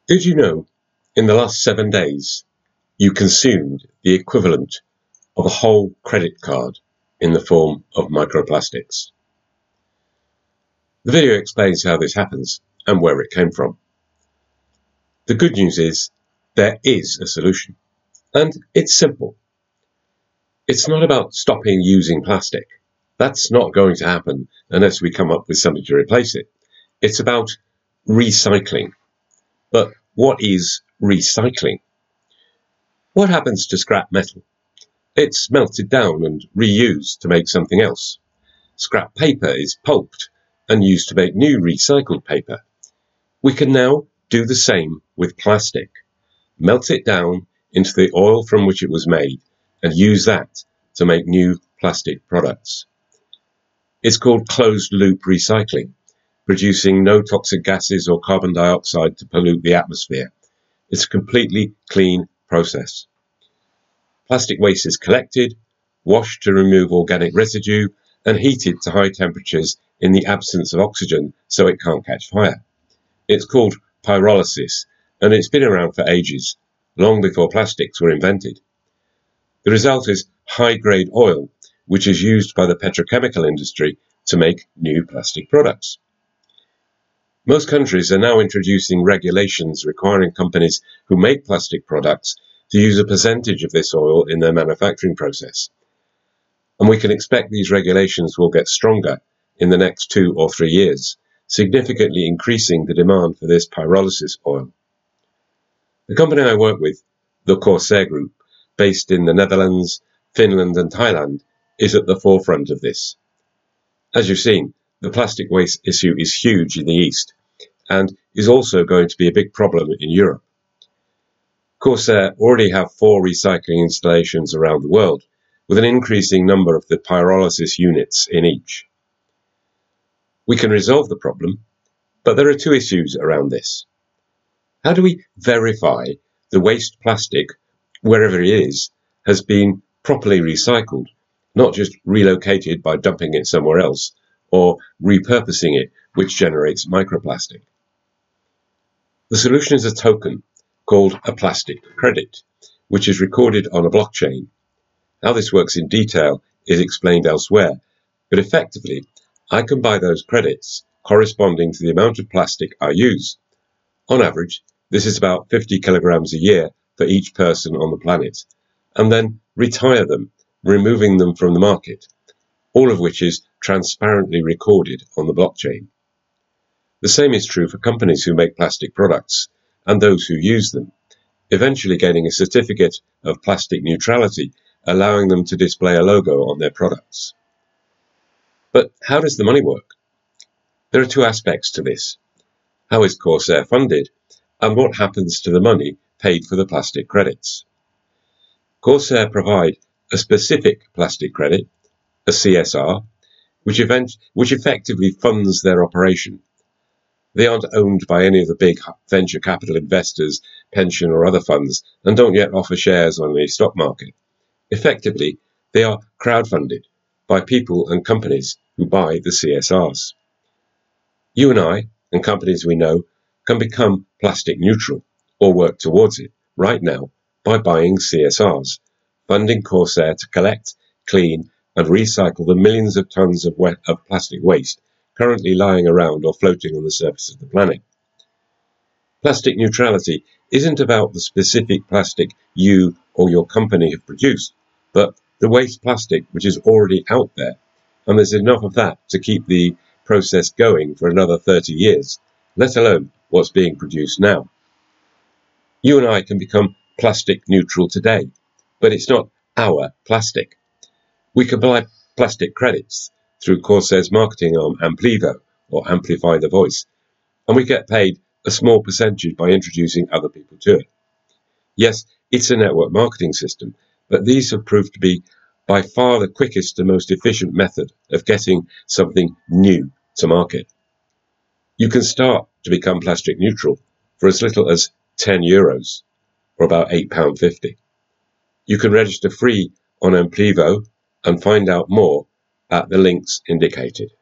Did you know, in the last 7 days, you consumed the equivalent of a whole credit card in the form of microplastics? The video explains how this happens and where it came from. The good news is there is a solution, and it's simple. It's not about stopping using plastic. That's not going to happen unless we come up with something to replace it. It's about recycling. But what is recycling? What happens to scrap metal? It's melted down and reused to make something else. Scrap paper is pulped and used to make new recycled paper. We can now do the same with plastic. Melt it down into the oil from which it was made and use that to make new plastic products. It's called closed-loop recycling, producing no toxic gases or carbon dioxide to pollute the atmosphere. It's a completely clean process. Plastic waste is collected, washed to remove organic residue, and heated to high temperatures in the absence of oxygen so it can't catch fire. It's called pyrolysis, and it's been around for ages, long before plastics were invented. The result is high-grade oil, which is used by the petrochemical industry to make new plastic products. Most countries are now introducing regulations requiring companies who make plastic products to use a percentage of this oil in their manufacturing process. And we can expect these regulations will get stronger in the next 2 or 3 years, significantly increasing the demand for this pyrolysis oil. The company I work with, the Corsair Group, based in the Netherlands, Finland and Thailand, is at the forefront of this. As you've seen, the plastic waste issue is huge in the East and is also going to be a big problem in Europe. Corsair already have 4 recycling installations around the world, with an increasing number of the pyrolysis units in each. We can resolve the problem, but there are 2 issues around this. How do we verify the waste plastic, wherever it is, has been properly recycled, not just relocated by dumping it somewhere else, or repurposing it, which generates microplastic? The solution is a token called a plastic credit, which is recorded on a blockchain. How this works in detail is explained elsewhere, but effectively, I can buy those credits corresponding to the amount of plastic I use. On average, this is about 50 kilograms a year for each person on the planet, and then retire them, removing them from the market, all of which is transparently recorded on the blockchain. The same is true for companies who make plastic products and those who use them, eventually getting a certificate of plastic neutrality, allowing them to display a logo on their products. But how does the money work? There are 2 aspects to this. How is Corsair funded, and what happens to the money paid for the plastic credits? Corsair provide a specific plastic credit, a CSR, which effectively funds their operation. They aren't owned by any of the big venture capital investors, pension or other funds, and don't yet offer shares on the stock market. Effectively, they are crowdfunded by people and companies who buy the CSRs. You and I, and companies we know, can become plastic neutral, or work towards it, right now, by buying CSRs, funding Corsair to collect, clean, and recycle the millions of tons of plastic waste currently lying around or floating on the surface of the planet. Plastic neutrality isn't about the specific plastic you or your company have produced, but the waste plastic which is already out there, and there's enough of that to keep the process going for another 30 years, let alone what's being produced now. You and I can become plastic neutral today, but it's not our plastic. We can buy plastic credits through Corsair's marketing arm Amplivo, or Amplify the Voice, and we get paid a small percentage by introducing other people to it. Yes, it's a network marketing system, but these have proved to be by far the quickest and most efficient method of getting something new to market. You can start to become plastic neutral for as little as €10, or about £8.50. You can register free on Amplivo and find out more at the links indicated.